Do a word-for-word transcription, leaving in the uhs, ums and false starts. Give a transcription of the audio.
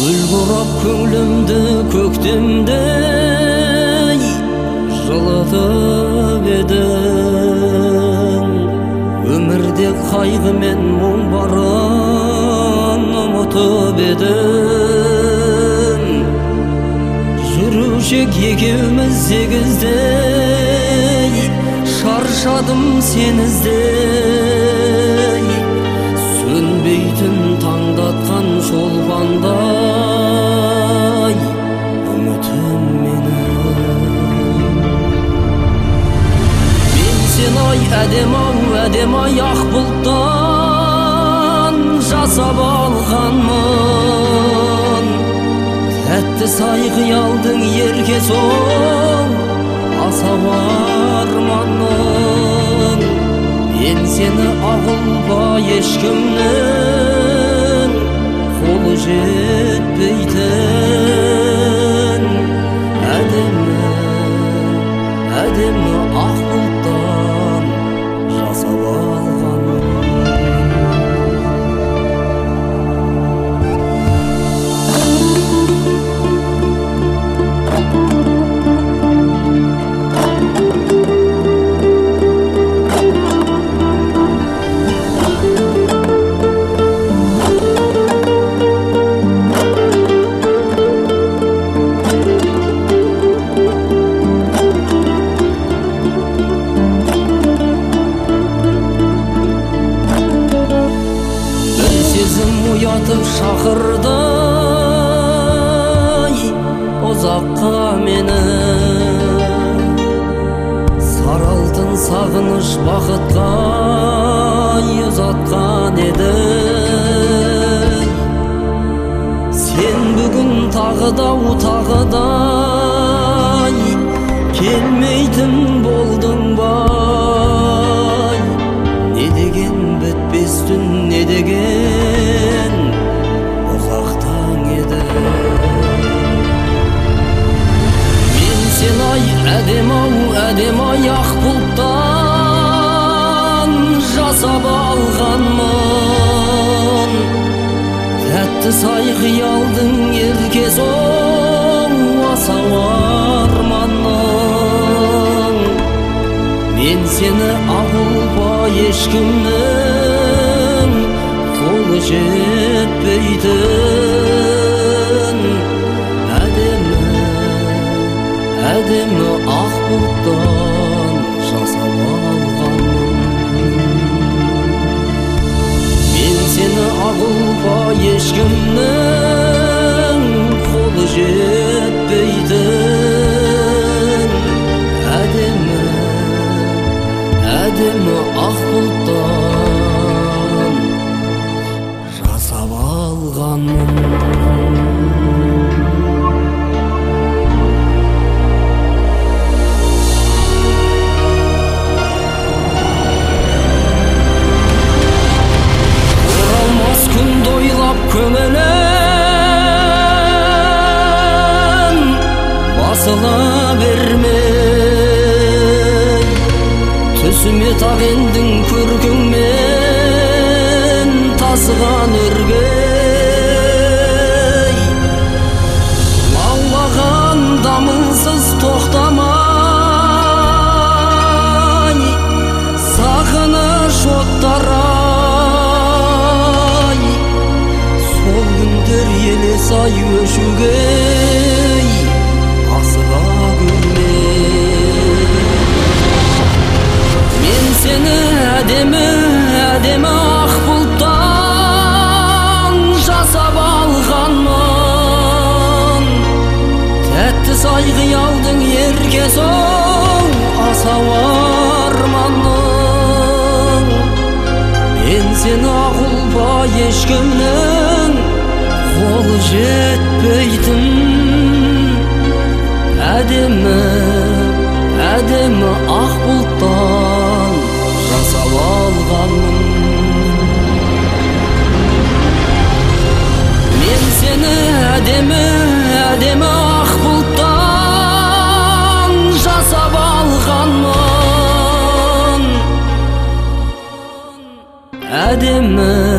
Gül kurap könglimdi köktemdey жылытып edim. Ömürde kaygı men muң bарын unutup edim. Жүрушек екеуміз сегіздей, шаршадым сен іздей. Сөнбейтін таңдатқан шолпандай үмітім менің. Мен сен ай әдем-ау, әдем-ай ақ бұлттан жасап алғанмын. Тәтті сай қиялдың ерке соң асау арманым. Мен сені ағылбай ешкімнің қолы жетпейтін. Әдемі, әдемі ақ бұлттан жасап алғаным. Уятып шақырдай ұзаққа мені. Сары алтын сағыныш бақытқа ұзатқан еді. Сен бүгін тағыдау тағыдай келмейтін болдың бай. Не деген бітпес түн, не деген ұзақтан еді. Мен сен ай әдем-ау, әдем-ай ақ бұлттан жасап алғанмын. Тәтті сай қиялдың ерке соң асау арманым. Мен сені ағылбай ешкімнің қолы жетпейтін. Әдемі, әдемі ақ бұлттан жасап алғаным. Мен сені ағылбай ешкімнің қолы жетпейтін. Әдемі, әдемі ақ бұлттан жасап алғаным. Оралмас күнді ойлап көңілім басыла берме. Түсіме тағендің көркіңмен тасыған өргей. Лаулаған дамылсыз тоқтамай, сағыныш оттарай. Сол күндер елес ай өшугей, асыға көрмей. Мен сені әдемі, әдемі ақ бұлттан жасап алғанмын. Тәтті сай қиялдың ерке соң асау арманым. Мен сені ағылбай ешкімнің қолы жетпейтін. Әдемі, әдемі ақ бұлттан жасап алғаным. Мен сені әдемі, әдемі ақ бұлттан жасап алғанмын. Әдемі,